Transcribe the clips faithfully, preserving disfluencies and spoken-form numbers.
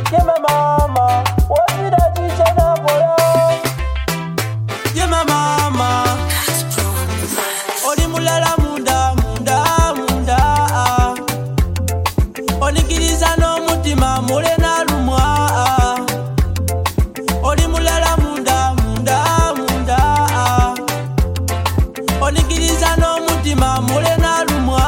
Yeah, my mama, what did I teach you now, boy? Yeah, my mama. Odi mulala munda, munda, munda. Odi kiriza no mutima, mule na lumwa. Odi mulala munda, munda, munda. Odi kiriza no mutima, mule na lumwa.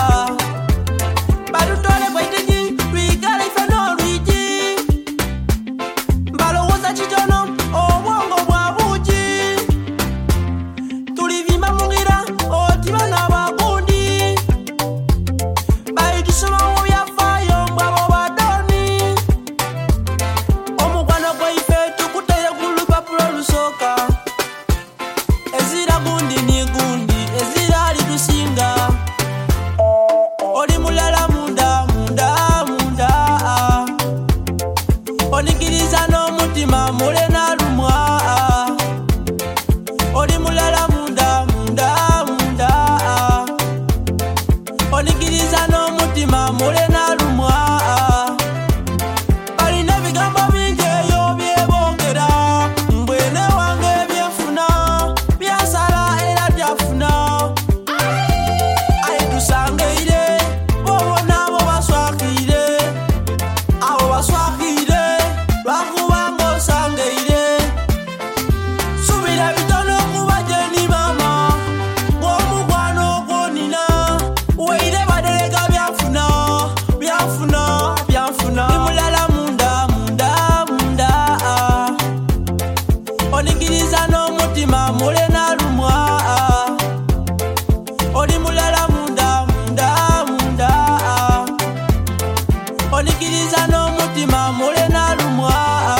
Barutole kwa itiki, wigale ifano ruiji. Mbalowoza chijono, obwongo bwa buji. Tulivimba mungira, otima na bagundi. Baitusoma mu byafayo mbwabo badoni. Omukwano gwaife tukuteye ku lupapula lusooka. Ezira gundi ni gundi, ezira litusinga. Oli mulala munda, munda, munda. Onikiriza n'omutima mule na lumwa. Oli mulala munda, munda, munda. Onikiriza n'omutima mule na lumwa. Balina ebigambo bingi eyo byeboogera. Mbwene wange byefuna, byasala era byafuna. Aye tusangeire, bobo nabo baswakire. Abo baswakire, lwakuba ng'osangeire. Subira bitono ku bajeni mama, ng'omukwano gw'onina. Weire badereka byafuna, byafuna, byafuna. Oli mulala munda, munda, munda. Onikiriza n'omutima mule na lumwa. Oli mulala munda, munda, munda. Onikiriza n'omutima mule na lumwa.